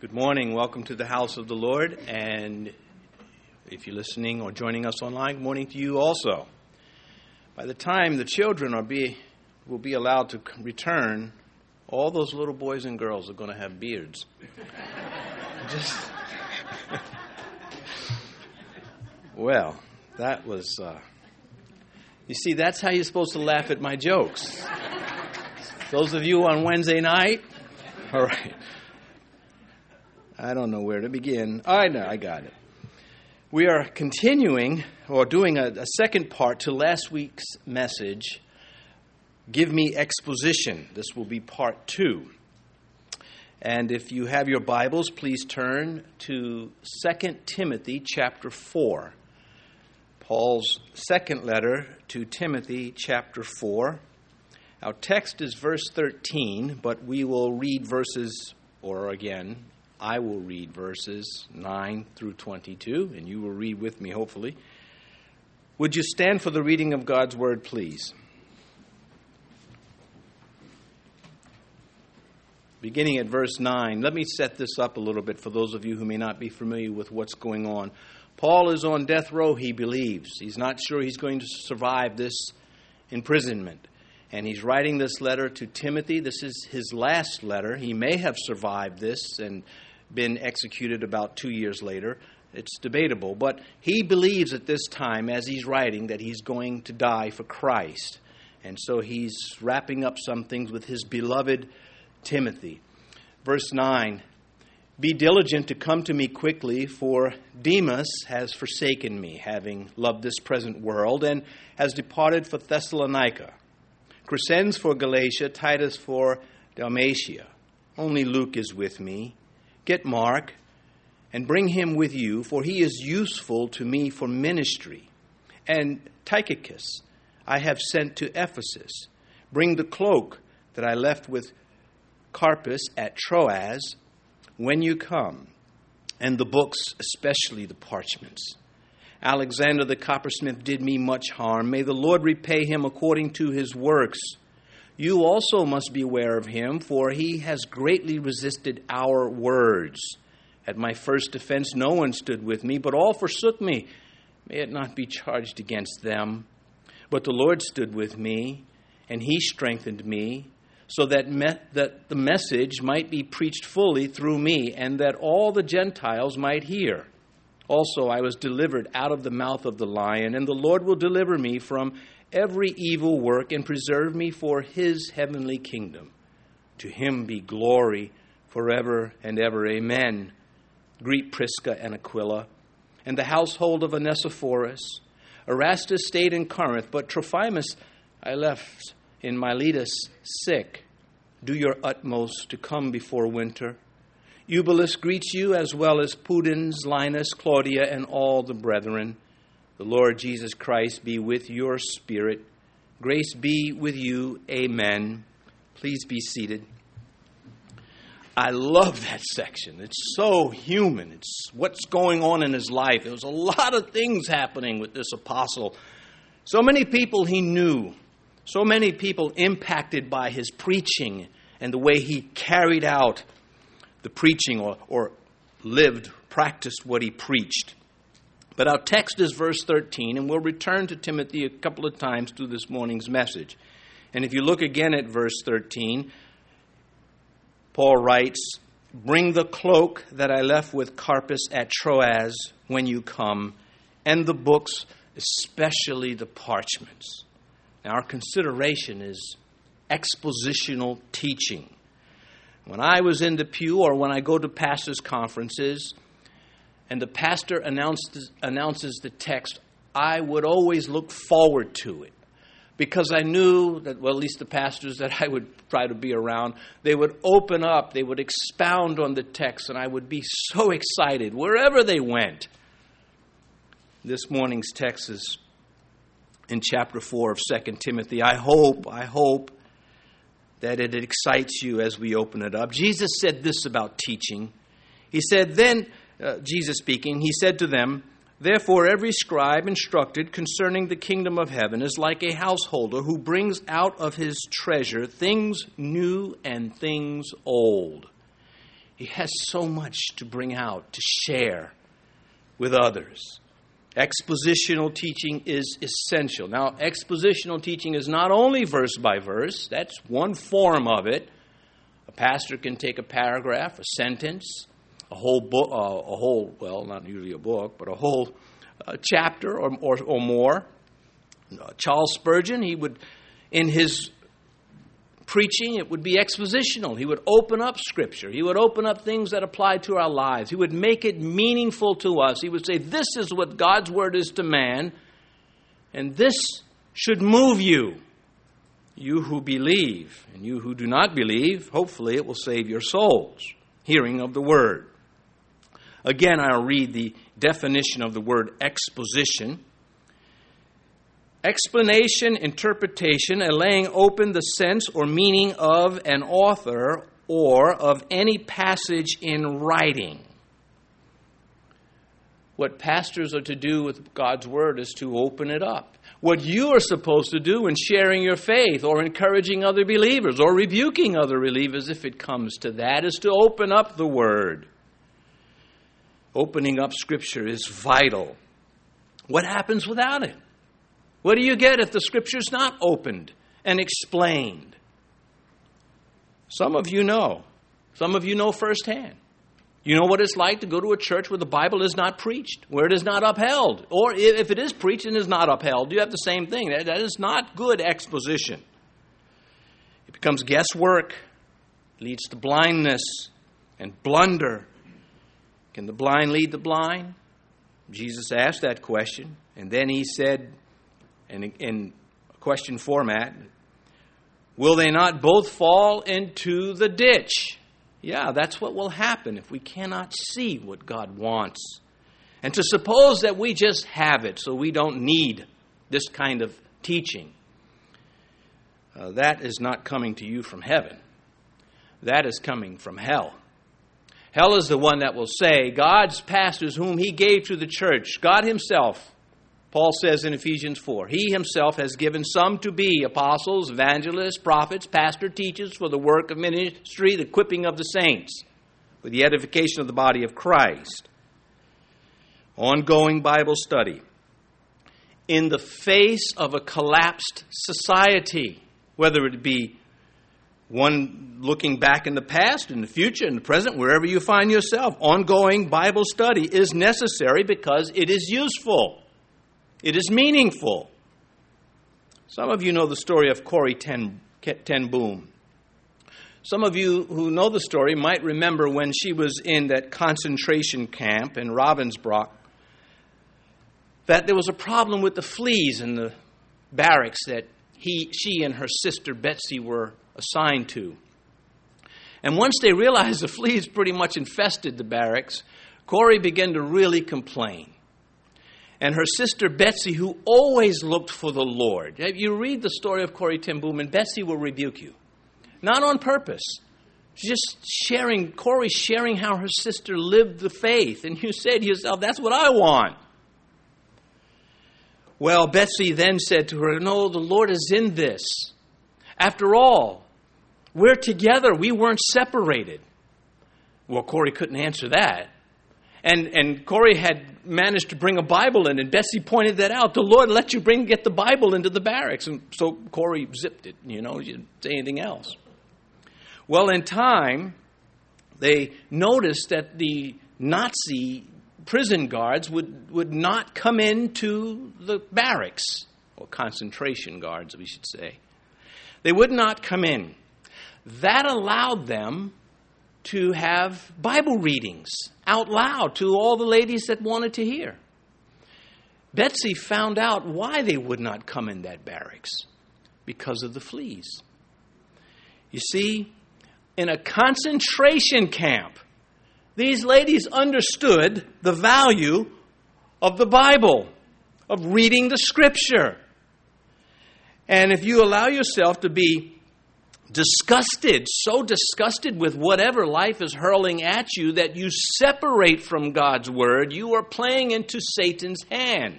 Good morning. Welcome to the house of the Lord. And if you're listening or joining us online, good morning to you also. By the time the children will be allowed to return, all those little boys and girls are going to have beards. Well, that was... You see, that's how you're supposed to laugh at my jokes. Those of you on Wednesday night, all right. I don't know where to begin. I got it. We are continuing or doing a second part to last week's message, Give Me Exposition. This will be part 2. And if you have your Bibles, please turn to 2 Timothy chapter 4. Paul's second letter to Timothy chapter 4. Our text is verse 13, but we will read I will read verses 9 through 22, and you will read with me, hopefully. Would you stand for the reading of God's word, please? Beginning at verse 9, let me set this up a little bit for those of you who may not be familiar with what's going on. Paul is on death row, he believes. He's not sure he's going to survive this imprisonment. And he's writing this letter to Timothy. This is his last letter. He may have survived this and been executed about 2 years later. It's debatable. But he believes at this time, as he's writing, that he's going to die for Christ. And so he's wrapping up some things with his beloved Timothy. Verse 9, Be diligent to come to me quickly, for Demas has forsaken me, having loved this present world, and has departed for Thessalonica. Crescens for Galatia, Titus for Dalmatia. Only Luke is with me. Get Mark and bring him with you, for he is useful to me for ministry. And Tychicus I have sent to Ephesus. Bring the cloak that I left with Carpus at Troas when you come, and the books, especially the parchments. Alexander the coppersmith did me much harm. May the Lord repay him according to his works. You also must beware of him, for he has greatly resisted our words. At my first defense no one stood with me, but all forsook me. May it not be charged against them. But the Lord stood with me, and he strengthened me, so that the message might be preached fully through me, and that all the Gentiles might hear. Also, I was delivered out of the mouth of the lion, and the Lord will deliver me from every evil work and preserve me for his heavenly kingdom. To him be glory forever and ever. Amen. Greet Prisca and Aquila and the household of Onesiphorus. Erastus stayed in Corinth, but Trophimus I left in Miletus sick. Do your utmost to come before winter. Eubulus greets you, as well as Pudens, Linus, Claudia, and all the brethren. The Lord Jesus Christ be with your spirit. Grace be with you. Amen. Please be seated. I love that section. It's so human. It's what's going on in his life. There was a lot of things happening with this apostle. So many people he knew. So many people impacted by his preaching and the way he carried out the preaching or practiced what he preached. But our text is verse 13, and we'll return to Timothy a couple of times through this morning's message. And if you look again at verse 13, Paul writes, Bring the cloak that I left with Carpus at Troas when you come, and the books, especially the parchments. Now, our consideration is expositional teaching. When I was in the pew or when I go to pastors' conferences and the pastor announces the text, I would always look forward to it because I knew that, well, at least the pastors that I would try to be around, they would open up, they would expound on the text, and I would be so excited wherever they went. This morning's text is in chapter 4 of 2 Timothy. I hope that it excites you as we open it up. Jesus said this about teaching. He said, Jesus speaking, he said to them, Therefore every scribe instructed concerning the kingdom of heaven is like a householder who brings out of his treasure things new and things old. He has so much to bring out, to share with others. Expositional teaching is essential. Now, expositional teaching is not only verse by verse. That's one form of it. A pastor can take a paragraph, a sentence, a whole book, not usually a book, but a whole chapter or more. Charles Spurgeon, he would, in his preaching, it would be expositional. He would open up Scripture. He would open up things that apply to our lives. He would make it meaningful to us. He would say, this is what God's Word is to man, and this should move you. You who believe, and you who do not believe, hopefully it will save your souls. Hearing of the Word. Again, I'll read the definition of the word exposition. Explanation, interpretation, a laying open the sense or meaning of an author or of any passage in writing. What pastors are to do with God's Word is to open it up. What you are supposed to do in sharing your faith or encouraging other believers or rebuking other believers, if it comes to that, is to open up the Word. Opening up Scripture is vital. What happens without it? What do you get if the Scripture's not opened and explained? Some of you know. Some of you know firsthand. You know what it's like to go to a church where the Bible is not preached, where it is not upheld. Or if it is preached and is not upheld, you have the same thing. That is not good exposition. It becomes guesswork, leads to blindness and blunder. Can the blind lead the blind? Jesus asked that question, and then he said, in question format, will they not both fall into the ditch? Yeah, that's what will happen if we cannot see what God wants. And to suppose that we just have it so we don't need this kind of teaching, that is not coming to you from heaven. That is coming from hell. Hell is the one that will say, God's pastors whom He gave to the church, God Himself, Paul says in Ephesians 4, He Himself has given some to be apostles, evangelists, prophets, pastors, teachers for the work of ministry, the equipping of the saints, for the edification of the body of Christ. Ongoing Bible study. In the face of a collapsed society, whether it be one looking back in the past, in the future, in the present, wherever you find yourself, ongoing Bible study is necessary because it is useful. It is meaningful. Some of you know the story of Corrie ten Boom. Some of you who know the story might remember when she was in that concentration camp in Ravensbrück, that there was a problem with the fleas in the barracks that she and her sister Betsy were assigned to. And once they realized the fleas pretty much infested the barracks, Corrie began to really complain. And her sister Betsy, who always looked for the Lord. You read the story of Corrie ten Boom, and Betsy will rebuke you. Not on purpose. She's just Corrie sharing how her sister lived the faith. And you say to yourself, that's what I want. Well, Betsy then said to her, no, the Lord is in this. After all, we're together. We weren't separated. Well, Corrie couldn't answer that. And Corrie had managed to bring a Bible in, and Betsy pointed that out. The Lord let you get the Bible into the barracks. And so Corrie zipped it, she didn't say anything else. Well, in time, they noticed that the Nazi prison guards would not come into the barracks, or concentration guards, we should say. They would not come in. That allowed them to have Bible readings out loud to all the ladies that wanted to hear. Betsy found out why they would not come in that barracks. Because of the fleas. You see, in a concentration camp, these ladies understood the value of the Bible, of reading the Scripture. And if you allow yourself to be so disgusted with whatever life is hurling at you that you separate from God's Word, you are playing into Satan's hand.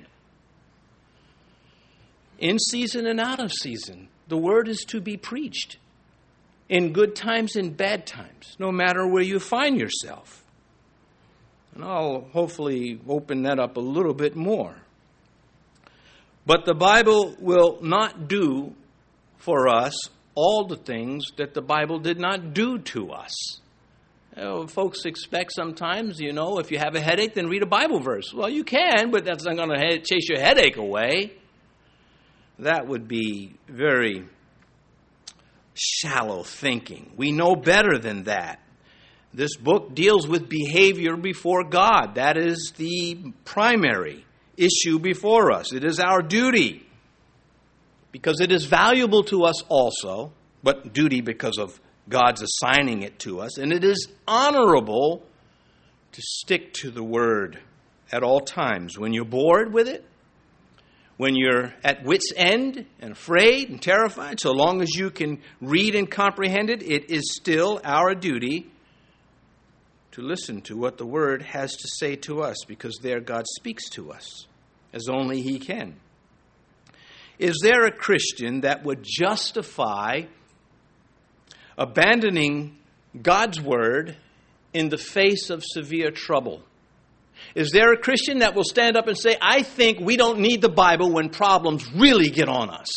In season and out of season, the Word is to be preached. in good times and bad times, no matter where you find yourself. And I'll hopefully open that up a little bit more. But the Bible will not do for us all the things that the Bible did not do to us. Folks expect sometimes, if you have a headache, then read a Bible verse. Well, you can, but that's not going to chase your headache away. That would be very shallow thinking. We know better than that. This book deals with behavior before God. That is the primary issue before us. It is our duty, because it is valuable to us also, but duty because of God's assigning it to us. And it is honorable to stick to the Word at all times. When you're bored with it, when you're at wit's end and afraid and terrified, so long as you can read and comprehend it, it is still our duty to listen to what the Word has to say to us, because there God speaks to us as only He can. Is there a Christian that would justify abandoning God's Word in the face of severe trouble? Is there a Christian that will stand up and say, I think we don't need the Bible when problems really get on us?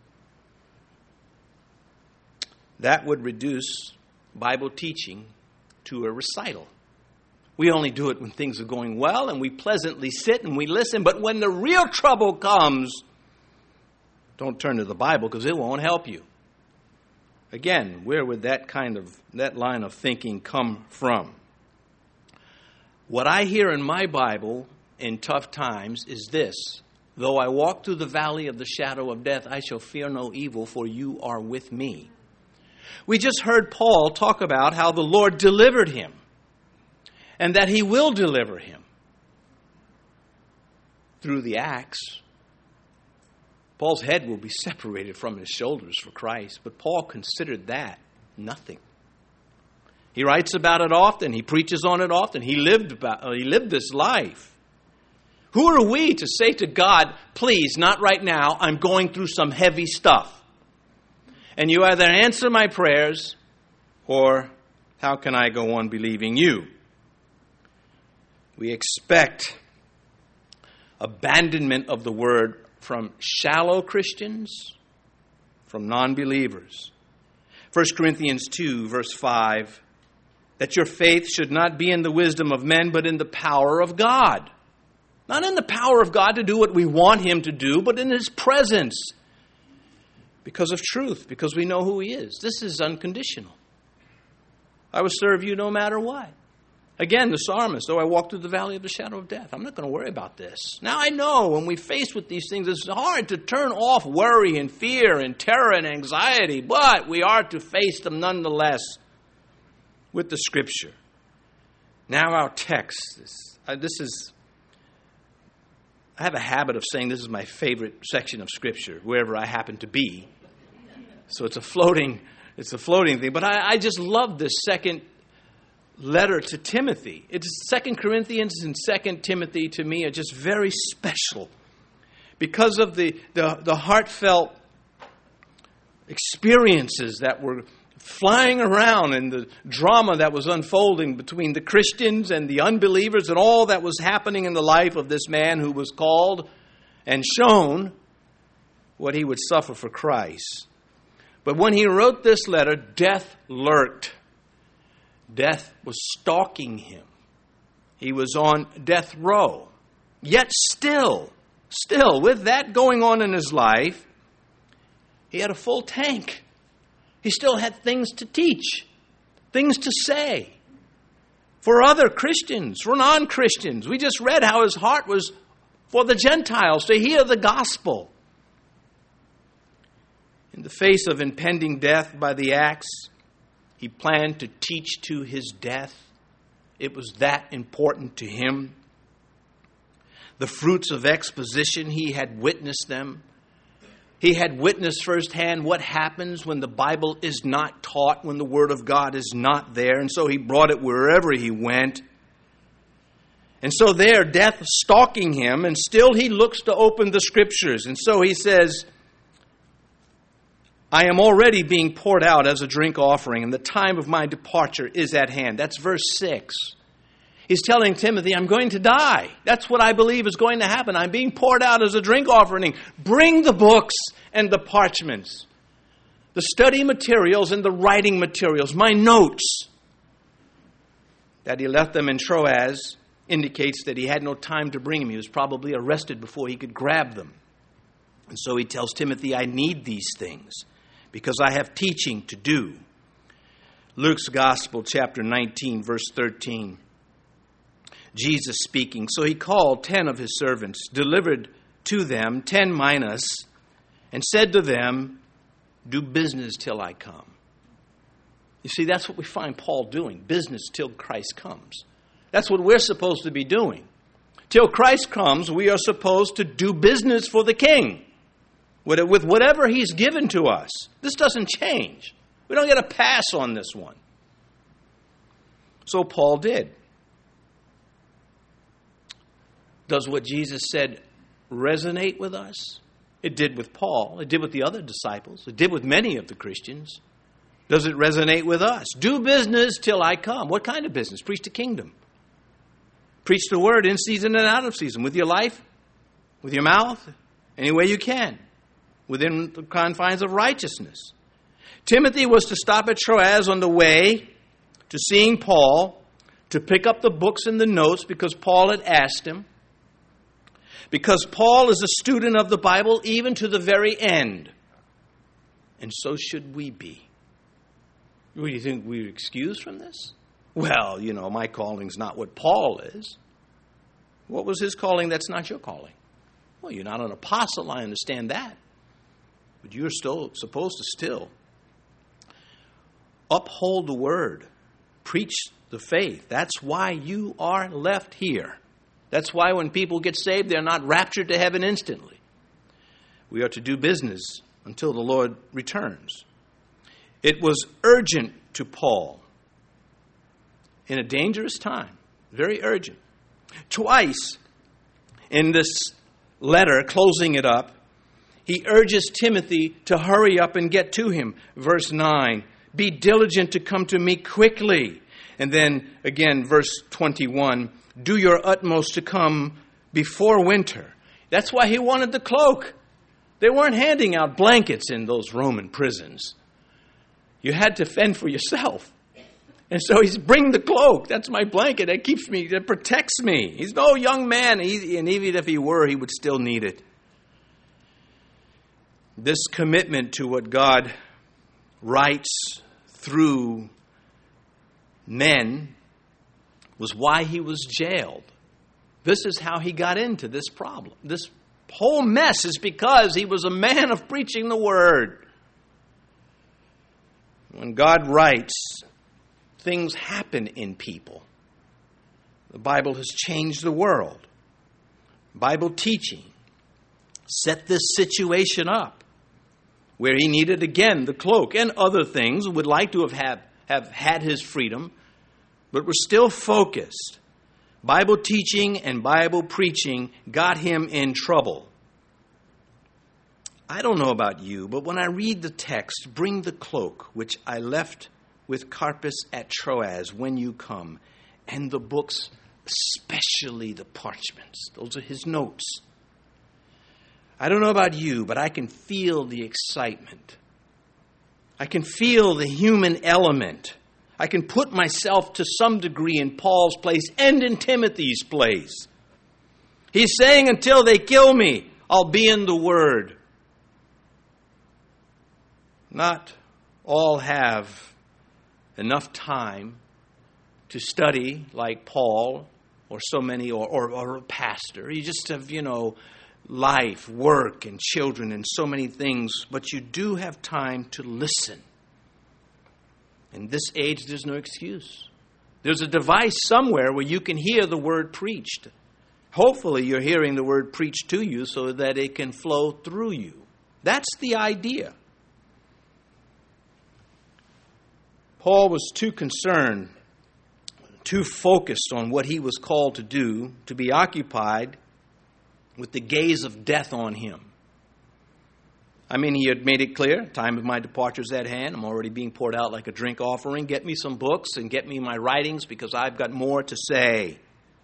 That would reduce Bible teaching to a recital. We only do it when things are going well, and we pleasantly sit and we listen. But when the real trouble comes, don't turn to the Bible, because it won't help you. Again, where would that line of thinking come from? What I hear in my Bible in tough times is this: though I walk through the valley of the shadow of death, I shall fear no evil, for you are with me. We just heard Paul talk about how the Lord delivered him, and that He will deliver him through the axe. Paul's head will be separated from his shoulders for Christ, but Paul considered that nothing. He writes about it often. He preaches on it often. He lived this life. Who are we to say to God, please, not right now, I'm going through some heavy stuff? And you either answer my prayers, or how can I go on believing you? We expect abandonment of the Word from shallow Christians, from non-believers. 1 Corinthians 2, verse 5, that your faith should not be in the wisdom of men, but in the power of God. Not in the power of God to do what we want Him to do, but in His presence. Because of truth, because we know who He is. This is unconditional. I will serve you no matter what. Again, the psalmist, though I walk through the valley of the shadow of death, I'm not going to worry about this. Now I know when we face with these things, it's hard to turn off worry and fear and terror and anxiety, but we are to face them nonetheless with the Scripture. Now our text, I have a habit of saying this is my favorite section of Scripture, wherever I happen to be. So it's a floating thing. But I just love this second letter to Timothy. It's 2 Corinthians and 2 Timothy to me are just very special because of the heartfelt experiences that were flying around and the drama that was unfolding between the Christians and the unbelievers and all that was happening in the life of this man who was called and shown what he would suffer for Christ. But when he wrote this letter, death lurked. Death was stalking him. He was on death row. Yet still, with that going on in his life, he had a full tank. He still had things to teach, things to say for other Christians, for non-Christians. We just read how his heart was for the Gentiles to hear the gospel. In the face of impending death by the axe, he planned to teach to his death. It was that important to him. The fruits of exposition, he had witnessed them. He had witnessed firsthand what happens when the Bible is not taught, when the Word of God is not there. And so he brought it wherever he went. And so there, death stalking him, and still he looks to open the Scriptures. And so he says, I am already being poured out as a drink offering, and the time of my departure is at hand. That's verse 6. He's telling Timothy, I'm going to die. That's what I believe is going to happen. I'm being poured out as a drink offering. Bring the books and the parchments, the study materials and the writing materials, my notes. That he left them in Troas indicates that he had no time to bring them. He was probably arrested before he could grab them. And so he tells Timothy, I need these things because I have teaching to do. Luke's Gospel, chapter 19, verse 13. Jesus speaking. So he called 10 of his servants, delivered to them 10 minas, and said to them, do business till I come. You see, that's what we find Paul doing, business till Christ comes. That's what we're supposed to be doing. Till Christ comes, we are supposed to do business for the King with whatever he's given to us. This doesn't change. We don't get a pass on this one. So Paul did. Does what Jesus said resonate with us? It did with Paul. It did with the other disciples. It did with many of the Christians. Does it resonate with us? Do business till I come. What kind of business? Preach the kingdom. Preach the word in season and out of season. With your life, with your mouth, any way you can. Within the confines of righteousness. Timothy was to stop at Troas on the way to seeing Paul, to pick up the books and the notes because Paul had asked him. Because Paul is a student of the Bible even to the very end. And so should we be. Do you think we're excused from this? Well, my calling's not what Paul is. What was his calling that's not your calling? Well, you're not an apostle, I understand that. But you're still supposed to still uphold the word. Preach the faith. That's why you are left here. That's why when people get saved, they're not raptured to heaven instantly. We are to do business until the Lord returns. It was urgent to Paul in a dangerous time, very urgent. Twice in this letter, closing it up, he urges Timothy to hurry up and get to him. Verse 9, be diligent to come to me quickly. And then again, verse 21, do your utmost to come before winter. That's why he wanted the cloak. They weren't handing out blankets in those Roman prisons. You had to fend for yourself. And so he's, bring the cloak. That's my blanket. That keeps me, that protects me. He's no young man. And even if he were, he would still need it. This commitment to what God writes through men was why he was jailed. This is how he got into this problem. This whole mess is because he was a man of preaching the word. When God writes, things happen in people. The Bible has changed the world. Bible teaching set this situation up where he needed again the cloak and other things, would like to have had his freedom, but were still focused. Bible teaching and Bible preaching got him in trouble. I don't know about you, but when I read the text, bring the cloak, which I left with Carpus at Troas when you come, and the books, especially the parchments. Those are his notes. I don't know about you, but I can feel the excitement. I can feel the human element. I can put myself to some degree in Paul's place and in Timothy's place. He's saying, until they kill me, I'll be in the Word. Not all have enough time to study like Paul or so many, or a pastor. You just have, life, work, and children, and so many things. But you do have time to listen. In this age, there's no excuse. There's a device somewhere where you can hear the word preached. Hopefully, you're hearing the word preached to you so that it can flow through you. That's the idea. Paul was too concerned, too focused on what he was called to do, to be occupied with the gaze of death on him. I mean, he had made it clear, time of my departure is at hand. I'm already being poured out like a drink offering. Get me some books and get me my writings because I've got more to say.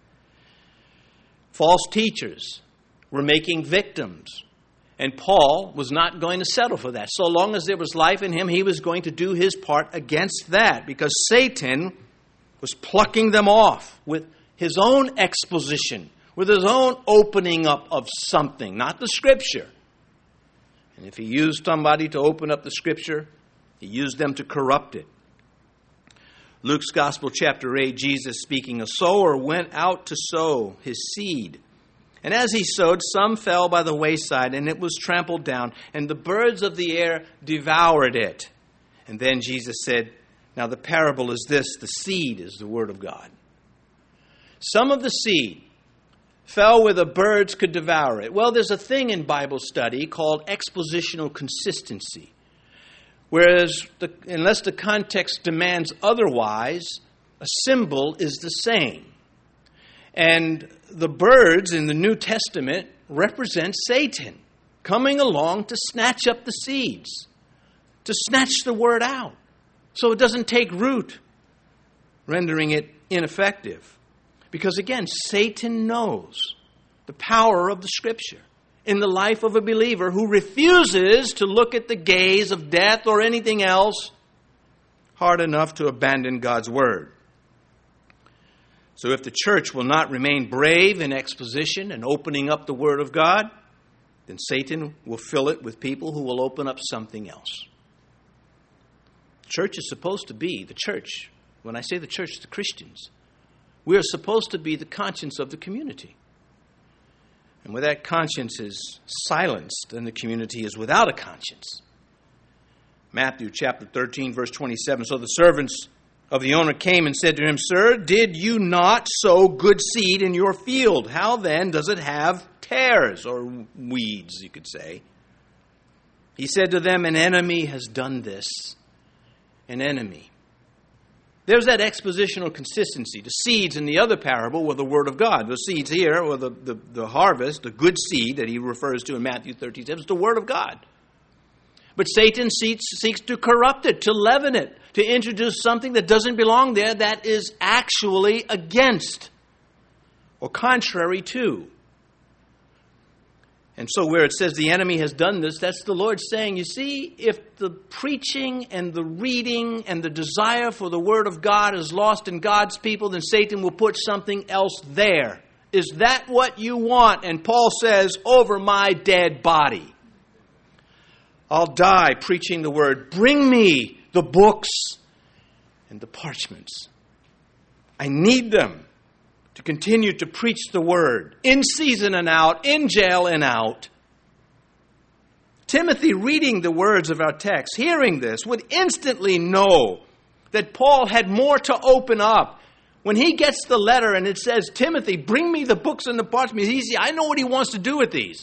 False teachers were making victims. And Paul was not going to settle for that. So long as there was life in him, he was going to do his part against that because Satan was plucking them off with his own exposition, with his own opening up of something, not the Scripture. And if he used somebody to open up the Scripture, he used them to corrupt it. Luke's Gospel, chapter 8, Jesus speaking, a sower went out to sow his seed. And as he sowed, some fell by the wayside, and it was trampled down, and the birds of the air devoured it. And then Jesus said, now the parable is this, the seed is the word of God. Some of the seed fell where the birds could devour it. Well, there's a thing in Bible study called expositional consistency. Whereas, unless the context demands otherwise, a symbol is the same. And the birds in the New Testament represent Satan coming along to snatch up the seeds, to snatch the word out so it doesn't take root, rendering it ineffective. Because again, Satan knows the power of the Scripture in the life of a believer who refuses to look at the gaze of death or anything else hard enough to abandon God's Word. So if the church will not remain brave in exposition and opening up the Word of God, then Satan will fill it with people who will open up something else. The church is supposed to be, the church, when I say the church, the Christians, we are supposed to be the conscience of the community. And where that conscience is silenced, then the community is without a conscience. Matthew chapter 13, verse 27. So the servants of the owner came and said to him, Sir, did you not sow good seed in your field? How then does it have tares, or weeds, you could say? He said to them, an enemy has done this. An enemy. There's that expositional consistency. The seeds in the other parable were the Word of God. The seeds here, or the harvest, the good seed that he refers to in Matthew 13, is the Word of God. But Satan seeks to corrupt it, to leaven it, to introduce something that doesn't belong there that is actually against or contrary to. And so where it says the enemy has done this, that's the Lord saying, you see, if the preaching and the reading and the desire for the Word of God is lost in God's people, then Satan will put something else there. Is that what you want? And Paul says, over my dead body. I'll die preaching the Word. Bring me the books and the parchments. I need them to continue to preach the Word, in season and out, in jail and out. Timothy, reading the words of our text, hearing this, would instantly know that Paul had more to open up. When he gets the letter and it says, Timothy, bring me the books and the parchments, I know what he wants to do with these.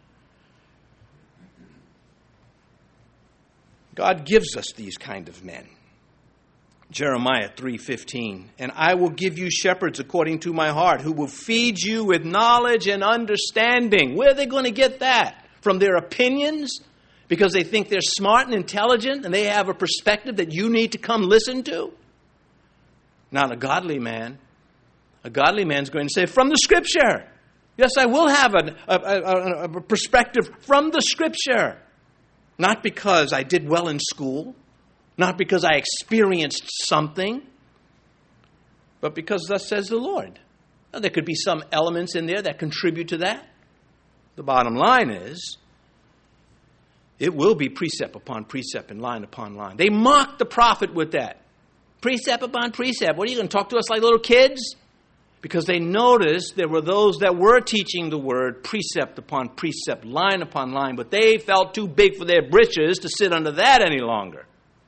God gives us these kind of men. Jeremiah 3:15, and I will give you shepherds according to my heart, who will feed you with knowledge and understanding. Where are they going to get that? From their opinions? Because they think they're smart and intelligent and they have a perspective that you need to come listen to? Not a godly man. A godly man's going to say, from the Scripture. Yes, I will have a perspective from the Scripture. Not because I did well in school. Not because I experienced something, but because thus says the Lord. Now, there could be some elements in there that contribute to that. The bottom line is, it will be precept upon precept and line upon line. They mocked the prophet with that. Precept upon precept. What are you going to talk to us like little kids? Because they noticed there were those that were teaching the word precept upon precept, line upon line, but they felt too big for their britches to sit under that any longer.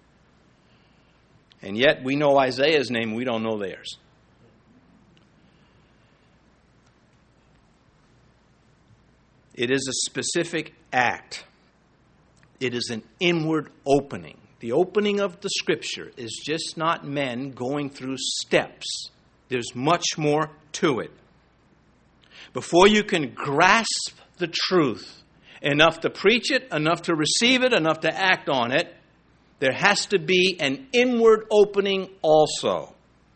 And yet we know Isaiah's name, we don't know theirs. It is a specific act. It is an inward opening. The opening of the Scripture is just not men going through steps. There's much more to it. Before you can grasp the truth enough to preach it, enough to receive it, enough to act on it. There has to be an inward opening also.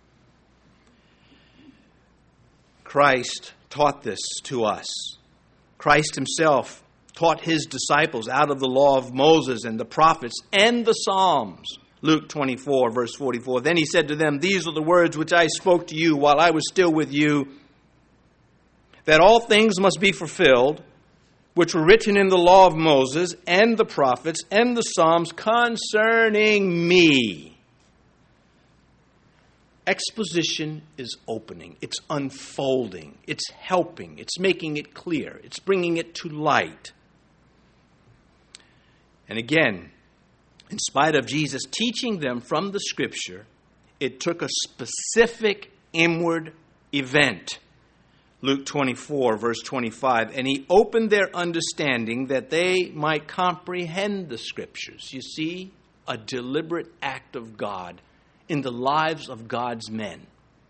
Christ taught this to us. Christ himself taught his disciples out of the law of Moses and the prophets and the Psalms. Luke 24, verse 44. Then he said to them, "These are the words which I spoke to you while I was still with you, that all things must be fulfilled, which were written in the law of Moses and the prophets and the Psalms concerning me." Exposition is opening. It's unfolding. It's helping. It's making it clear. It's bringing it to light. And again, in spite of Jesus teaching them from the Scripture, it took a specific inward event. Luke 24, verse 25, "And he opened their understanding that they might comprehend the Scriptures." You see, a deliberate act of God in the lives of God's men.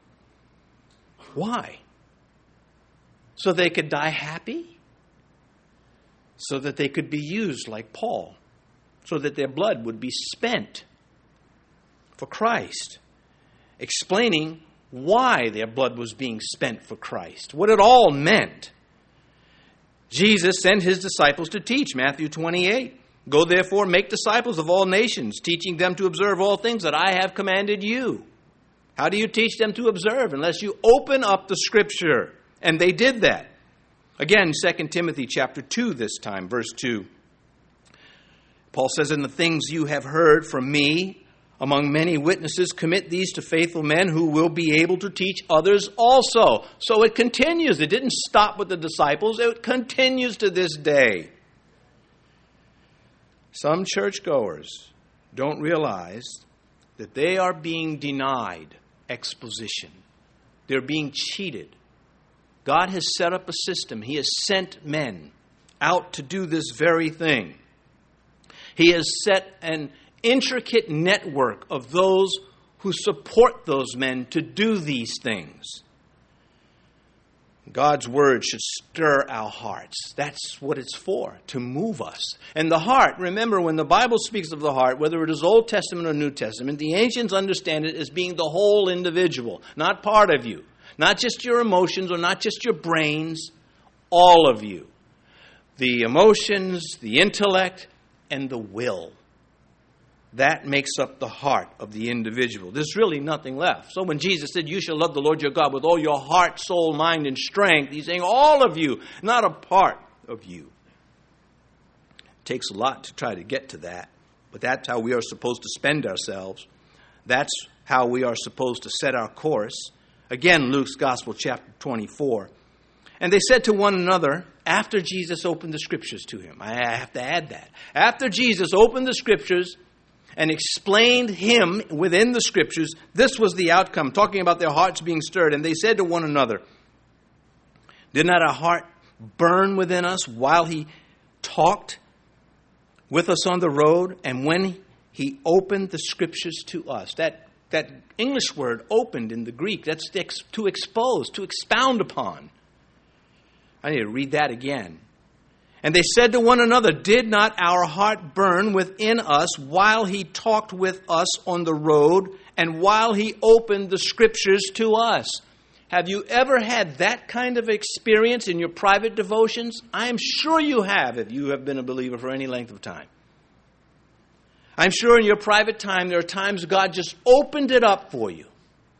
Why? So they could die happy? So that they could be used like Paul? So that their blood would be spent for Christ? Explaining why their blood was being spent for Christ, what it all meant. Jesus sent his disciples to teach, Matthew 28. "Go therefore, make disciples of all nations, teaching them to observe all things that I have commanded you." How do you teach them to observe? Unless you open up the Scripture. And they did that. Again, 2 Timothy chapter 2 this time, verse 2. Paul says, "In the things you have heard from me among many witnesses, commit these to faithful men who will be able to teach others also." So it continues. It didn't stop with the disciples. It continues to this day. Some churchgoers don't realize that they are being denied exposition. They're being cheated. God has set up a system. He has sent men out to do this very thing. He has set an intricate network of those who support those men to do these things. God's word should stir our hearts. That's what it's for, to move us. And the heart, remember, when the Bible speaks of the heart, whether it is Old Testament or New Testament, the ancients understand it as being the whole individual, not part of you, not just your emotions or not just your brains, all of you. The emotions, the intellect, and the will. That makes up the heart of the individual. There's really nothing left. So when Jesus said, "You shall love the Lord your God with all your heart, soul, mind, and strength," he's saying all of you, not a part of you. It takes a lot to try to get to that, but that's how we are supposed to spend ourselves. That's how we are supposed to set our course. Again, Luke's Gospel, chapter 24. "And they said to one another," after Jesus opened the Scriptures to him. I have to add that. After Jesus opened the Scriptures and explained him within the Scriptures, this was the outcome, talking about their hearts being stirred. "And they said to one another, did not our heart burn within us while he talked with us on the road? And when he opened the Scriptures to us." That English word, "opened," in the Greek, that's to expose, to expound upon. I need to read that again. "And they said to one another, did not our heart burn within us while he talked with us on the road and while he opened the Scriptures to us?" Have you ever had that kind of experience in your private devotions? I am sure you have if you have been a believer for any length of time. I'm sure in your private time there are times God just opened it up for you.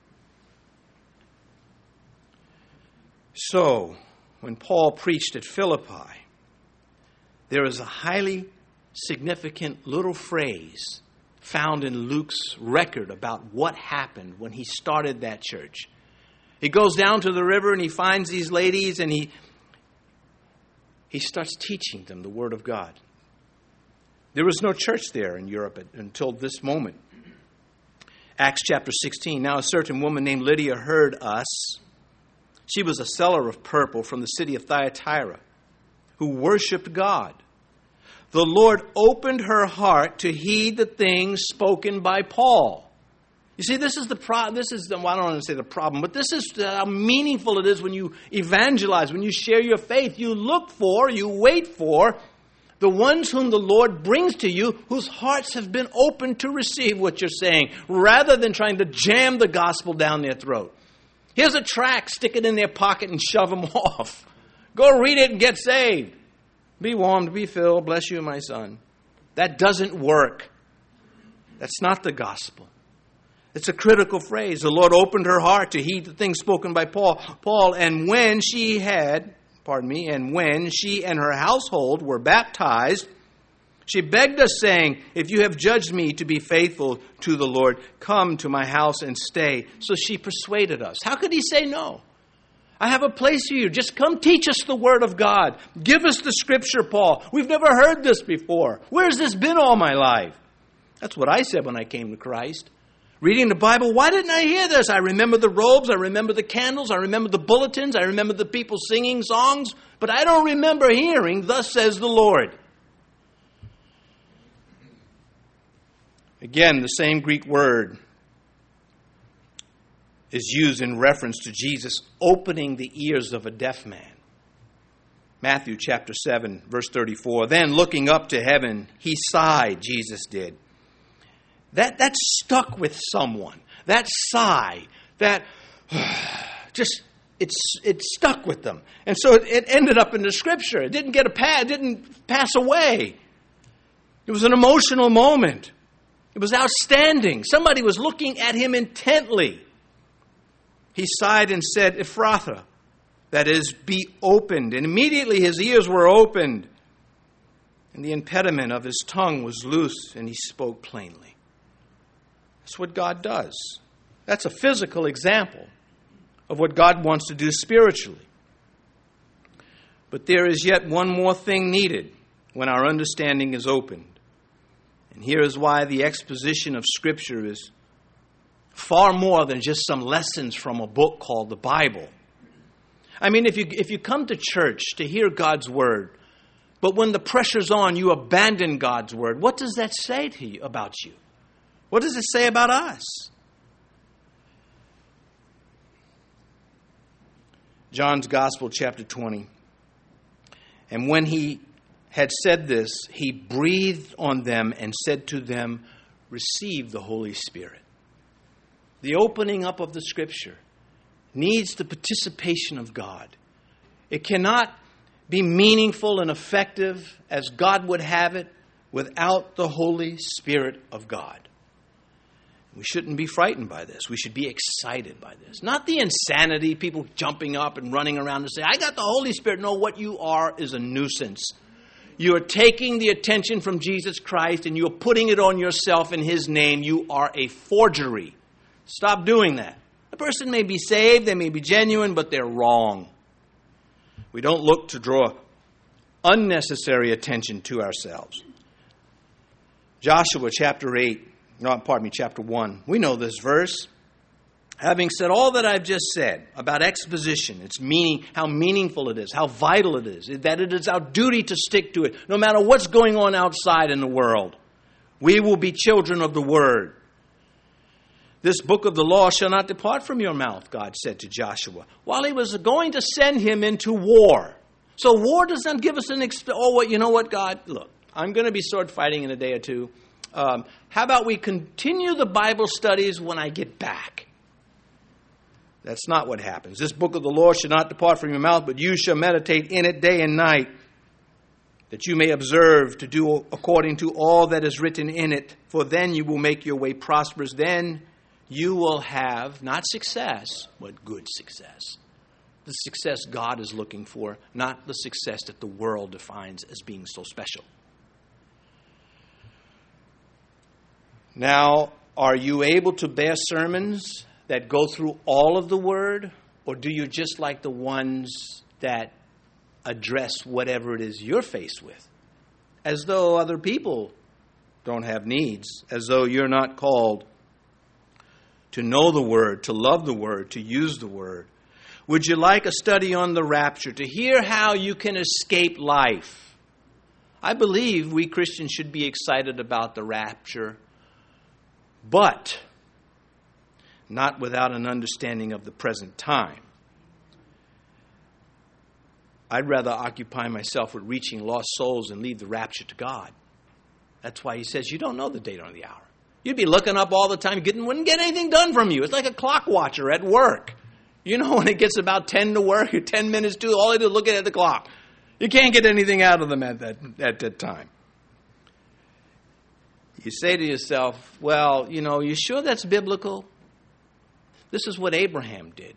So, when Paul preached at Philippi, there is a highly significant little phrase found in Luke's record about what happened when he started that church. He goes down to the river and he finds these ladies and he starts teaching them the Word of God. There was no church there in Europe until this moment. Acts chapter 16. "Now a certain woman named Lydia heard us. She was a seller of purple from the city of Thyatira, who worshipped God. The Lord opened her heart to heed the things spoken by Paul." You see, this is the well, I don't want to say the problem, but this is how meaningful it is when you evangelize, when you share your faith. You look for, you wait for The ones whom the Lord brings to you, whose hearts have been opened to receive what you're saying, rather than trying to jam the gospel down their throat. Here's a tract, stick it in their pocket and shove them off. Go read it and get saved. Be warmed, be filled, bless you, my son. That doesn't work. That's not the gospel. It's a critical phrase. The Lord opened her heart to heed the things spoken by Paul, and when she and her household were baptized, she begged us, saying, if you have judged me to be faithful to the Lord, come to my house and stay. So she persuaded us. How could he say no? I have a place for you. Just come teach us the word of God. Give us the scripture, Paul. We've never heard this before. Where's this been all my life? That's what I said when I came to Christ. Reading the Bible, why didn't I hear this? I remember the robes, I remember the candles, I remember the bulletins, I remember the people singing songs, but I don't remember hearing, thus says the Lord. Again, the same Greek word is used in reference to Jesus opening the ears of a deaf man. Matthew chapter 7, verse 34. Then looking up to heaven, he sighed, Jesus did. That stuck with someone. That sigh, that just it stuck with them. And so it ended up in the scripture. It didn't it didn't pass away. It was an emotional moment. It was outstanding. Somebody was looking at him intently. He sighed and said, Ephphatha, that is, be opened. And immediately his ears were opened, and the impediment of his tongue was loose, and he spoke plainly. That's what God does. That's a physical example of what God wants to do spiritually. But there is yet one more thing needed when our understanding is opened. And here is why the exposition of Scripture is far more than just some lessons from a book called the Bible. I mean, if you come to church to hear God's Word, but when the pressure's on, you abandon God's Word, what does that say to you about you? What does it say about us? John's Gospel, chapter 20. And when he had said this, he breathed on them and said to them, receive the Holy Spirit. The opening up of the Scripture needs the participation of God. It cannot be meaningful and effective as God would have it without the Holy Spirit of God. We shouldn't be frightened by this. We should be excited by this. Not the insanity, people jumping up and running around and say, I got the Holy Spirit. No, what you are is a nuisance. You are taking the attention from Jesus Christ and you are putting it on yourself in His name. You are a forgery. Stop doing that. The person may be saved, they may be genuine, but they're wrong. We don't look to draw unnecessary attention to ourselves. Joshua chapter 1. We know this verse. Having said all that I've just said about exposition, its meaning, how meaningful it is, how vital it is, that it is our duty to stick to it, no matter what's going on outside in the world. We will be children of the Word. This book of the law shall not depart from your mouth, God said to Joshua, while he was going to send him into war. So war does not give us you know what, God? Look, I'm going to be sword fighting in a day or two. How about we continue the Bible studies when I get back? That's not what happens. This book of the law shall not depart from your mouth, but you shall meditate in it day and night, that you may observe to do according to all that is written in it. For then you will make your way prosperous. Then you will have not success, but good success. The success God is looking for, not the success that the world defines as being so special. Now, are you able to bear sermons that go through all of the Word? Or do you just like the ones that address whatever it is you're faced with? As though other people don't have needs. As though you're not called to know the Word, to love the Word, to use the Word. Would you like a study on the rapture, to hear how you can escape life? I believe we Christians should be excited about the rapture, but not without an understanding of the present time. I'd rather occupy myself with reaching lost souls and leave the rapture to God. That's why he says you don't know the date or the hour. You'd be looking up all the time, wouldn't get anything done from you. It's like a clock watcher at work. You know, when it gets about 10 to work or 10 minutes to, all they do is look at the clock. You can't get anything out of them at that time. You say to yourself, well, you know, you sure that's biblical? This is what Abraham did.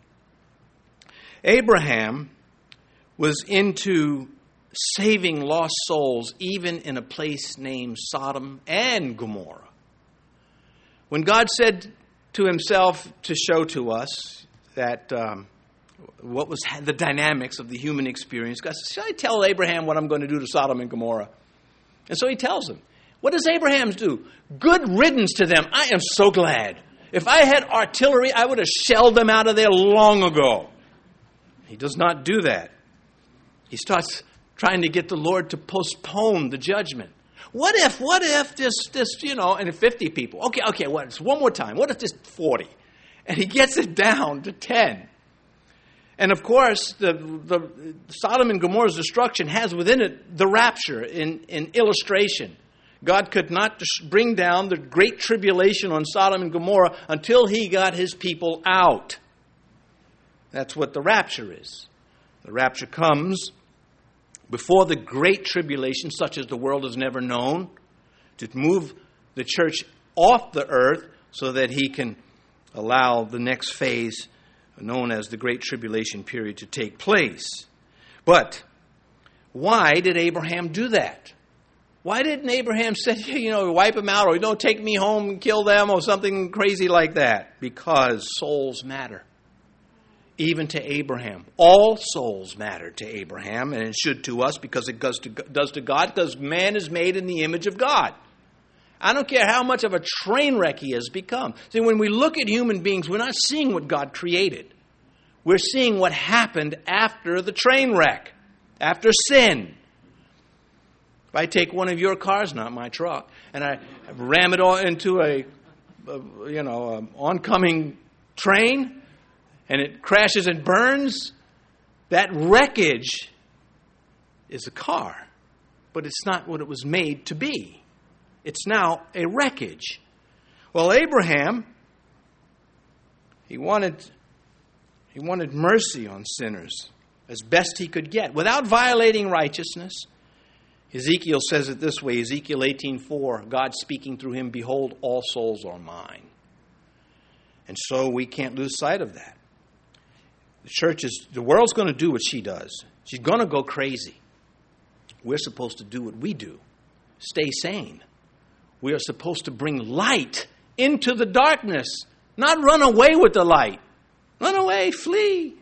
Abraham was into saving lost souls even in a place named Sodom and Gomorrah. When God said to himself to show to us that what was the dynamics of the human experience, God said, should I tell Abraham what I'm going to do to Sodom and Gomorrah? And so he tells him. What does Abraham do? Good riddance to them. I am so glad. If I had artillery, I would have shelled them out of there long ago. He does not do that. He starts trying to get the Lord to postpone the judgment. What if this, you know, and 50 people. Okay, what? One more time. What if this 40? And he gets it down to 10. And of course, the Sodom and Gomorrah's destruction has within it the rapture in illustration. God could not bring down the great tribulation on Sodom and Gomorrah until he got his people out. That's what the rapture is. The rapture comes before the great tribulation, such as the world has never known, to move the church off the earth so that he can allow the next phase, known as the Great Tribulation period, to take place. But why did Abraham do that? Why didn't Abraham say, you know, wipe them out, or don't take me home and kill them, or something crazy like that? Because souls matter. Even to Abraham. All souls matter to Abraham, and it should to us, because it does to God, because man is made in the image of God. I don't care how much of a train wreck he has become. See, when we look at human beings, we're not seeing what God created. We're seeing what happened after the train wreck, after sin. If I take one of your cars, not my truck, and I ram it all into a oncoming train, and it crashes and burns, that wreckage is a car. But it's not what it was made to be. It's now a wreckage. Well, Abraham, he wanted mercy on sinners as best he could get, without violating righteousness. Ezekiel says it this way, Ezekiel 18:4, God speaking through him, behold, all souls are mine. And so we can't lose sight of that. The world's going to do what she does. She's going to go crazy. We're supposed to do what we do. Stay sane. We are supposed to bring light into the darkness, not run away with the light. Run away, flee.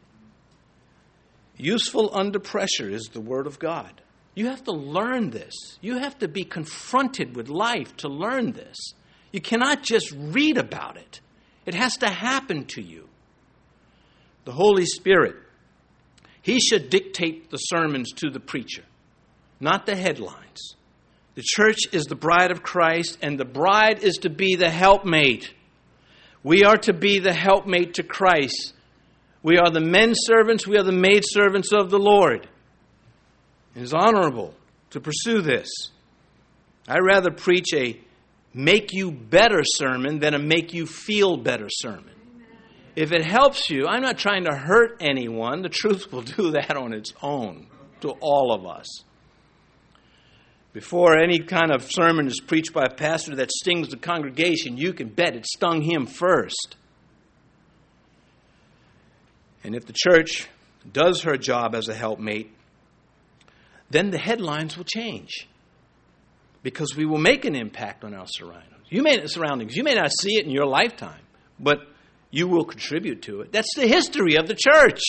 Useful under pressure is the word of God. You have to learn this. You have to be confronted with life to learn this. You cannot just read about it. It has to happen to you. The Holy Spirit, he should dictate the sermons to the preacher, not the headlines. The church is the bride of Christ, and the bride is to be the helpmate. We are to be the helpmate to Christ. We are the men servants, we are the maid servants of the Lord. It is honorable to pursue this. I'd rather preach a make you better sermon than a make you feel better sermon. If it helps you, I'm not trying to hurt anyone. The truth will do that on its own to all of us. Before any kind of sermon is preached by a pastor that stings the congregation, you can bet it stung him first. And if the church does her job as a helpmate, then the headlines will change. Because we will make an impact on our surroundings. You may not see it in your lifetime, but you will contribute to it. That's the history of the church.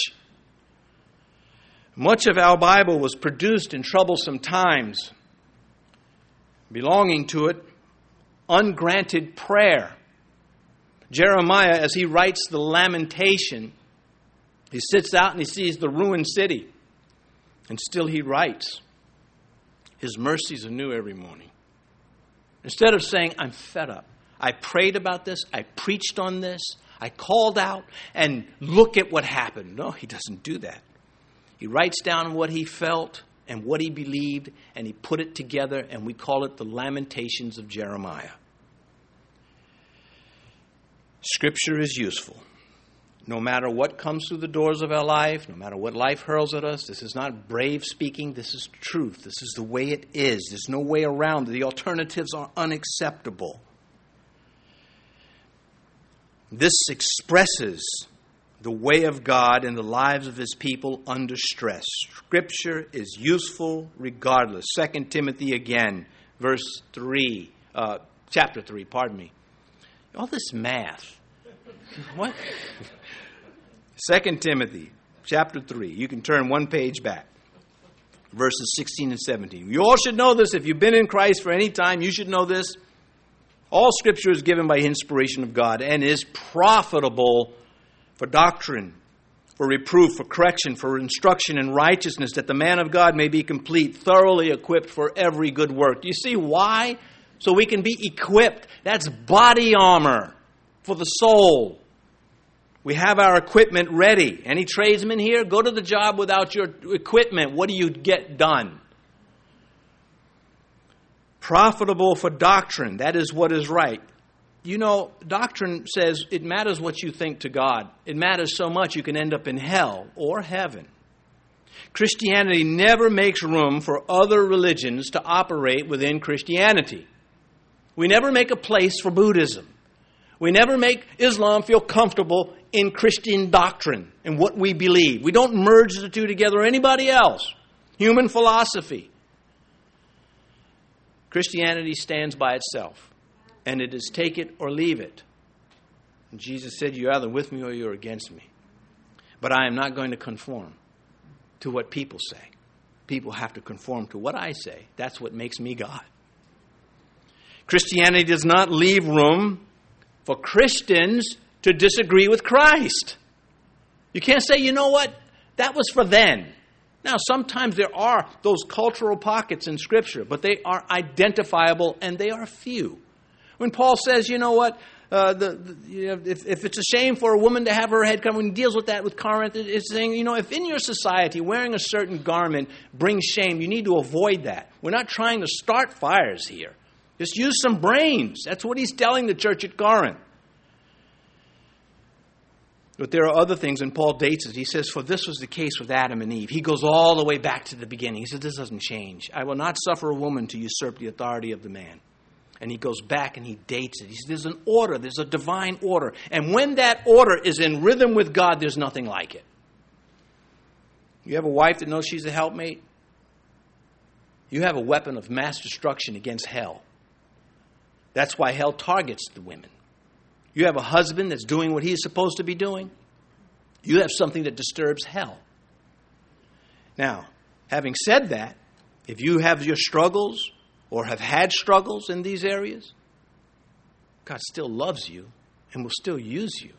Much of our Bible was produced in troublesome times. Belonging to it, ungranted prayer. Jeremiah, as he writes the lamentation, he sits out and he sees the ruined city. And still he writes, his mercies are new every morning. Instead of saying, I'm fed up. I prayed about this. I preached on this. I called out and look at what happened. No, he doesn't do that. He writes down what he felt and what he believed, and he put it together, and we call it the Lamentations of Jeremiah. Scripture is useful. No matter what comes through the doors of our life, no matter what life hurls at us, this is not brave speaking, this is truth. This is the way it is. There's no way around it. The alternatives are unacceptable. This expresses the way of God in the lives of his people under stress. Scripture is useful regardless. 2 Timothy again, chapter 3, pardon me. All this math. What? 2 Timothy, chapter 3. You can turn one page back. Verses 16 and 17. You all should know this. If you've been in Christ for any time, you should know this. All Scripture is given by inspiration of God and is profitable for doctrine, for reproof, for correction, for instruction in righteousness, that the man of God may be complete, thoroughly equipped for every good work. Do you see why? So we can be equipped. That's body armor for the soul. We have our equipment ready. Any tradesmen here? Go to the job without your equipment. What do you get done? Profitable for doctrine. That is what is right. You know, doctrine says it matters what you think to God. It matters so much you can end up in hell or heaven. Christianity never makes room for other religions to operate within Christianity. We never make a place for Buddhism. We never make Islam feel comfortable in Christian doctrine and what we believe. We don't merge the two together or anybody else. Human philosophy. Christianity stands by itself. And it is take it or leave it. And Jesus said, you're either with me or you're against me. But I am not going to conform to what people say. People have to conform to what I say. That's what makes me God. Christianity does not leave room for Christians to disagree with Christ. You can't say, you know what, that was for then. Now, sometimes there are those cultural pockets in Scripture, but they are identifiable and they are few. When Paul says, you know what, if it's a shame for a woman to have her head covered, when he deals with that with Corinth, it's saying, you know, if in your society wearing a certain garment brings shame, you need to avoid that. We're not trying to start fires here. Just use some brains. That's what he's telling the church at Corinth. But there are other things, and Paul dates it. He says, for this was the case with Adam and Eve. He goes all the way back to the beginning. He says, this doesn't change. I will not suffer a woman to usurp the authority of the man. And he goes back and he dates it. He says, there's an order. There's a divine order. And when that order is in rhythm with God, there's nothing like it. You have a wife that knows she's a helpmate? You have a weapon of mass destruction against hell. That's why hell targets the women. You have a husband that's doing what he's supposed to be doing. You have something that disturbs hell. Now, having said that, if you have your struggles or have had struggles in these areas, God still loves you and will still use you.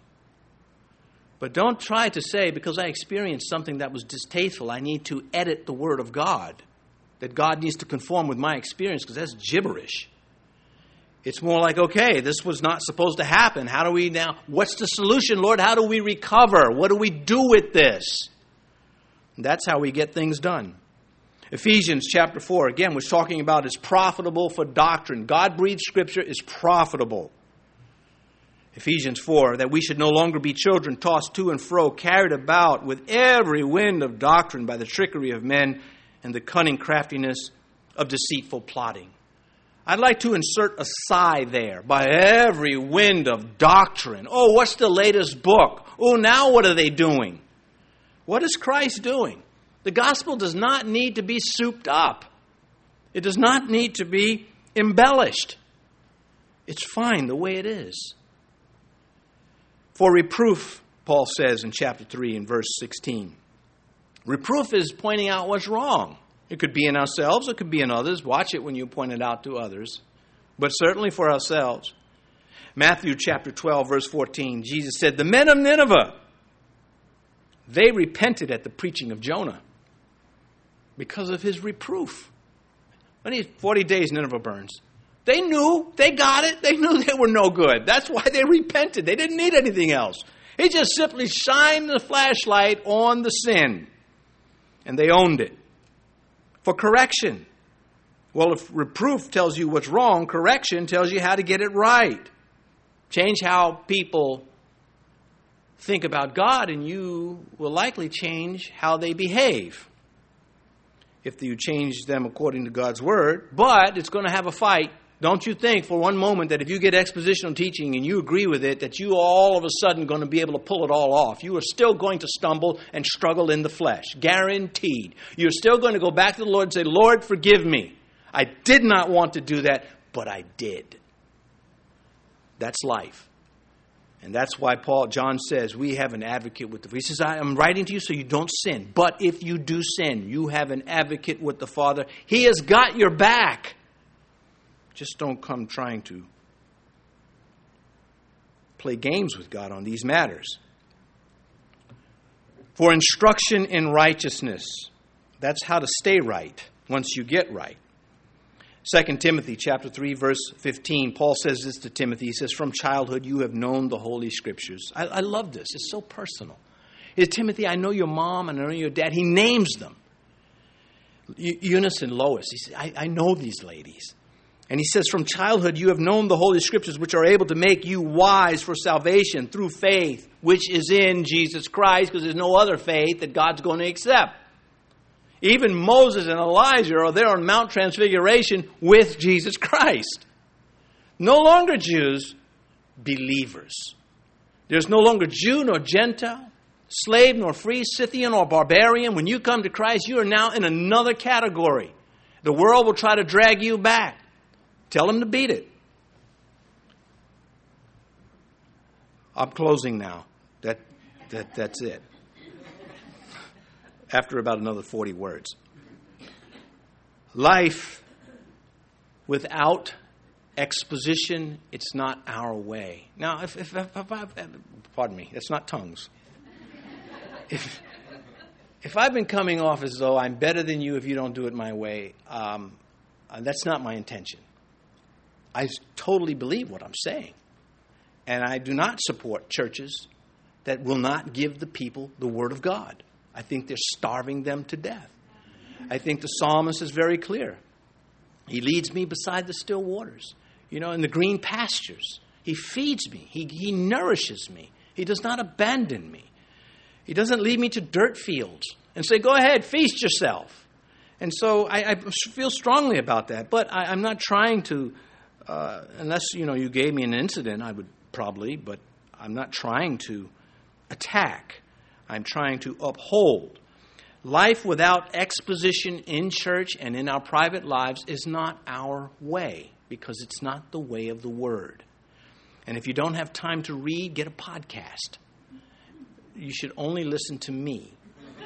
But don't try to say, because I experienced something that was distasteful, I need to edit the Word of God. That God needs to conform with my experience, because that's gibberish. It's more like, okay, this was not supposed to happen. How do we now, what's the solution, Lord? How do we recover? What do we do with this? And that's how we get things done. Ephesians chapter 4, again, was talking about is profitable for doctrine. God-breathed Scripture is profitable. Ephesians 4, that we should no longer be children tossed to and fro, carried about with every wind of doctrine by the trickery of men and the cunning craftiness of deceitful plotting. I'd like to insert a sigh there. By every wind of doctrine. Oh, what's the latest book? Oh, now what are they doing? What is Christ doing? The gospel does not need to be souped up. It does not need to be embellished. It's fine the way it is. For reproof, Paul says in chapter 3 and verse 16. Reproof is pointing out what's wrong. It could be in ourselves, it could be in others. Watch it when you point it out to others. But certainly for ourselves. Matthew chapter 12, verse 14, Jesus said, the men of Nineveh, they repented at the preaching of Jonah because of his reproof. When 40 days Nineveh burns. They knew, they got it, they knew they were no good. That's why they repented. They didn't need anything else. He just simply shined the flashlight on the sin. And they owned it. For correction. Well, if reproof tells you what's wrong, correction tells you how to get it right. Change how people think about God, and you will likely change how they behave if you change them according to God's word. But it's going to have a fight. Don't you think for one moment that if you get expositional teaching and you agree with it, that you are all of a sudden going to be able to pull it all off. You are still going to stumble and struggle in the flesh. Guaranteed. You're still going to go back to the Lord and say, Lord, forgive me. I did not want to do that, but I did. That's life. And that's why John says, we have an advocate with the Father. He says, I'm writing to you so you don't sin. But if you do sin, you have an advocate with the Father. He has got your back. Just don't come trying to play games with God on these matters. For instruction in righteousness. That's how to stay right once you get right. 2 Timothy chapter 3, verse 15, Paul says this to Timothy. He says, from childhood you have known the Holy Scriptures. I love this. It's so personal. He says, Timothy, I know your mom and I know your dad. He names them. Eunice and Lois. He says, I know these ladies. And he says, from childhood you have known the Holy Scriptures, which are able to make you wise for salvation through faith, which is in Jesus Christ, because there's no other faith that God's going to accept. Even Moses and Elijah are there on Mount Transfiguration with Jesus Christ. No longer Jews, believers. There's no longer Jew nor Gentile, slave nor free, Scythian or barbarian. When you come to Christ, you are now in another category. The world will try to drag you back. Tell them to beat it. I'm closing now. That's it. After about another 40 words. Life without exposition, it's not our way. Now, if pardon me, that's not tongues. If I've been coming off as though I'm better than you if you don't do it my way, that's not my intention. I totally believe what I'm saying. And I do not support churches that will not give the people the Word of God. I think they're starving them to death. I think the psalmist is very clear. He leads me beside the still waters, in the green pastures. He feeds me. He nourishes me. He does not abandon me. He doesn't lead me to dirt fields and say, go ahead, feast yourself. And so I feel strongly about that. But I'm not trying to, unless, you gave me an incident, I would probably, but I'm not trying to attack. I'm trying to uphold. Life without exposition in church and in our private lives is not our way, because it's not the way of the Word. And if you don't have time to read, get a podcast. You should only listen to me.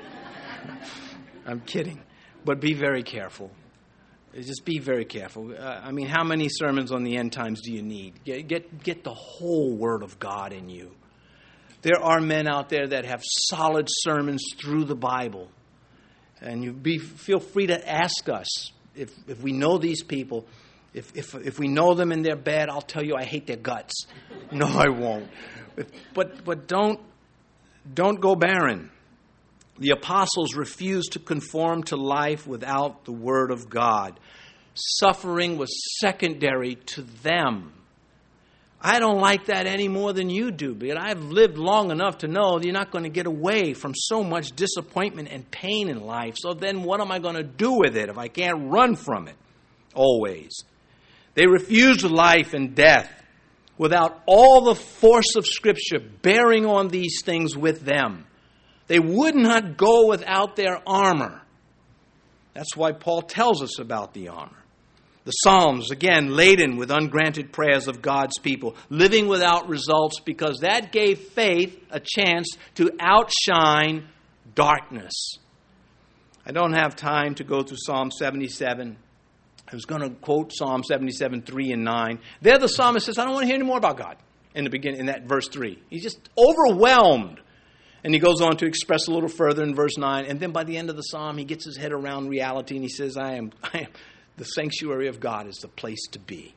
I'm kidding. But be very careful. Just be very careful. How many sermons on the end times do you need? Get the whole Word of God in you. There are men out there that have solid sermons through the Bible. And feel free to ask us if we know these people. If we know them and they're bad, I'll tell you I hate their guts. No, I won't. But don't go barren. The apostles refused to conform to life without the Word of God. Suffering was secondary to them. I don't like that any more than you do, but I've lived long enough to know you're not going to get away from so much disappointment and pain in life. So then what am I going to do with it if I can't run from it? Always. They refused life and death without all the force of Scripture bearing on these things with them. They would not go without their armor. That's why Paul tells us about the armor. The Psalms, again, laden with ungranted prayers of God's people, living without results because that gave faith a chance to outshine darkness. I don't have time to go through Psalm 77. I was going to quote Psalm 77, 3 and 9. There the psalmist says, I don't want to hear any more about God in the beginning, in that verse 3. He's just overwhelmed. And he goes on to express a little further in verse 9. And then by the end of the psalm, he gets his head around reality and he says, the sanctuary of God is the place to be.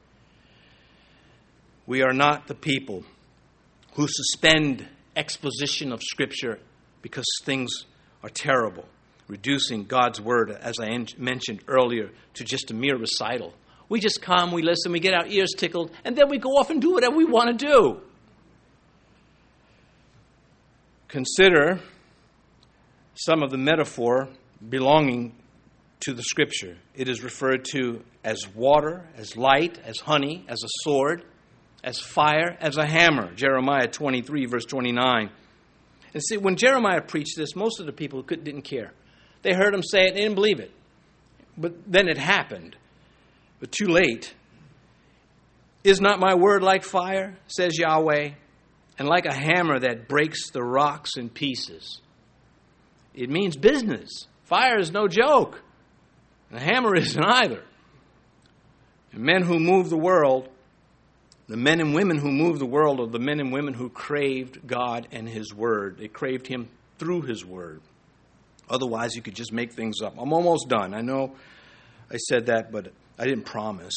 We are not the people who suspend exposition of Scripture because things are terrible. reducing God's word, as I mentioned earlier, to just a mere recital. We just come, we listen, we get our ears tickled, and then we go off and do whatever we want to do. Consider some of the metaphor belonging to the Scripture. It is referred to as water, as light, as honey, as a sword, as fire, as a hammer. Jeremiah 23, verse 29. And see, when Jeremiah preached this, most of the people didn't care. They heard him say it and they didn't believe it. But then it happened. But too late. Is not my word like fire, says Yahweh, and like a hammer that breaks the rocks in pieces? It means business. Fire is no joke. The hammer isn't either. And men who move the world, the men and women who move the world are the men and women who craved God and His Word. They craved Him through His Word. Otherwise, you could just make things up. I'm almost done. I know I said that, but I didn't promise.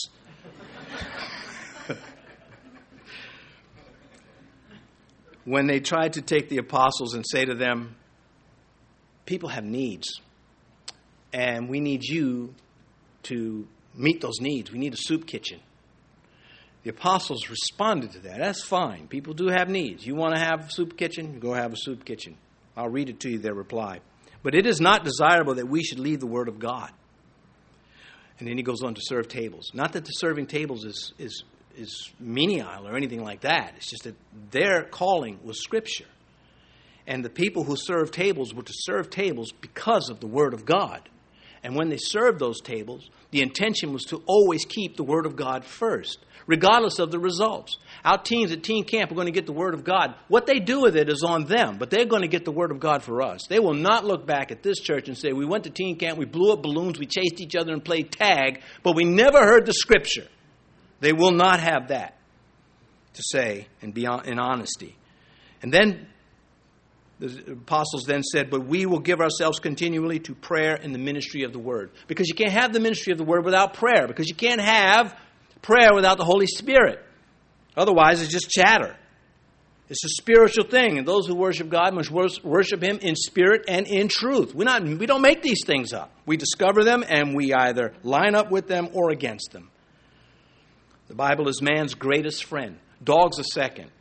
When they tried to take the apostles and say to them, people have needs, and we need you to meet those needs. We need a soup kitchen. The apostles responded to that. That's fine. People do have needs. You want to have a soup kitchen? Go have a soup kitchen. I'll read it to you, their reply. But it is not desirable that we should leave the Word of God. And then he goes on to serve tables. Not that the serving tables is menial or anything like that. It's just that their calling was Scripture. And the people who served tables were to serve tables because of the Word of God. And when they served those tables, the intention was to always keep the Word of God first, regardless of the results. Our teens at teen camp are going to get the Word of God. What they do with it is on them, but they're going to get the Word of God for us. They will not look back at this church and say, we went to teen camp, we blew up balloons, we chased each other and played tag, but we never heard the Scripture. They will not have that to say and be in honesty. And then the apostles then said, but we will give ourselves continually to prayer and the ministry of the Word. Because you can't have the ministry of the Word without prayer. Because you can't have prayer without the Holy Spirit. Otherwise, it's just chatter. It's a spiritual thing. And those who worship God must worship Him in spirit and in truth. We don't make these things up. We discover them and we either line up with them or against them. The Bible is man's greatest friend. Dog's a second.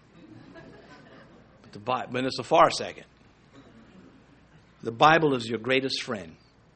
But it's a far second. The Bible is your greatest friend.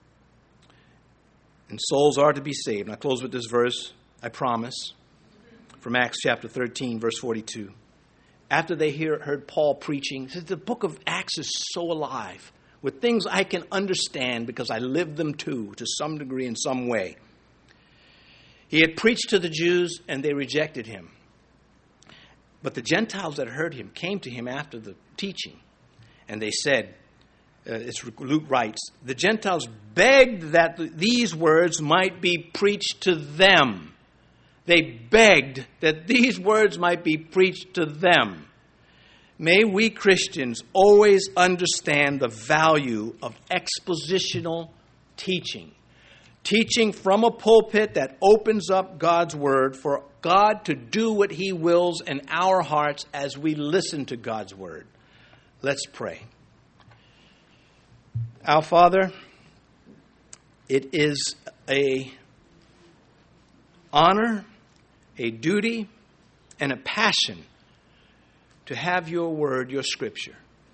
And souls are to be saved. And I close with this verse, I promise, from Acts chapter 13, verse 42. After they heard Paul preaching, he says, the book of Acts is so alive with things I can understand because I lived them too, to some degree, in some way. He had preached to the Jews and they rejected him. But the Gentiles that heard him came to him after the teaching. And they said, Luke writes, the Gentiles begged that these words might be preached to them. They begged that these words might be preached to them. May we Christians always understand the value of expositional teaching. Teaching from a pulpit that opens up God's Word for God to do what He wills in our hearts as we listen to God's Word. Let's pray. Our Father, it is an honor, a duty, and a passion to have your Word, your Scripture.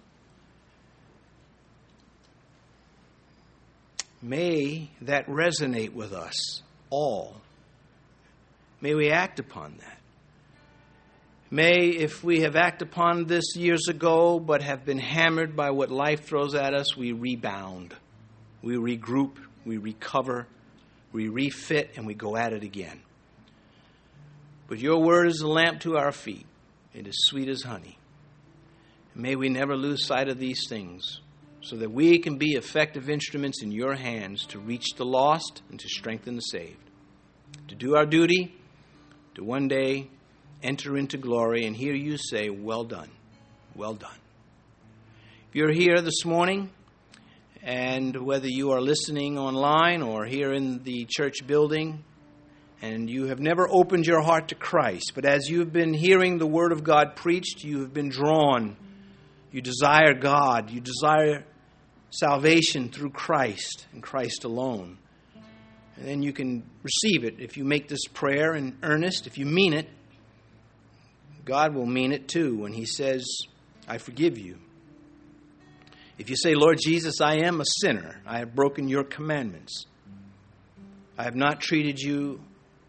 May that resonate with us all. May we act upon that. May, if we have acted upon this years ago but have been hammered by what life throws at us, we rebound. We regroup, we recover, we refit, and we go at it again. But your word is a lamp to our feet. It is sweet as honey. May we never lose sight of these things, so that we can be effective instruments in your hands to reach the lost and to strengthen the saved. To do our duty, to one day enter into glory and hear you say, well done, well done. If you're here this morning, and whether you are listening online or here in the church building, and you have never opened your heart to Christ, but as you've been hearing the Word of God preached, you have been drawn. You desire God. You desire salvation through Christ and Christ alone. And then you can receive it. If you make this prayer in earnest, if you mean it, God will mean it too when He says, I forgive you. If you say, Lord Jesus, I am a sinner. I have broken your commandments. I have not treated you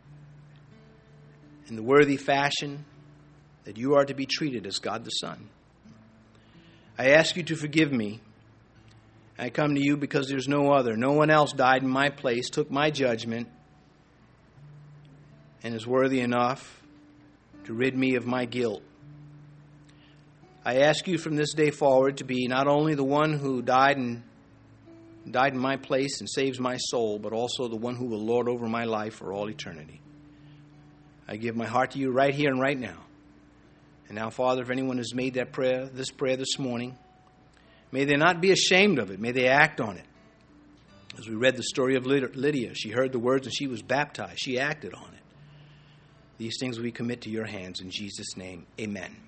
in the worthy fashion that you are to be treated as God the Son. I ask you to forgive me. I come to you because there's no other. No one else died in my place, took my judgment, and is worthy enough to rid me of my guilt. I ask you from this day forward to be not only the one who died in my place and saves my soul, but also the one who will lord over my life for all eternity. I give my heart to you right here and right now. And now, Father, if anyone has made that prayer this morning, may they not be ashamed of it. May they act on it. As we read the story of Lydia, she heard the words and she was baptized. She acted on it. These things we commit to your hands in Jesus' name. Amen.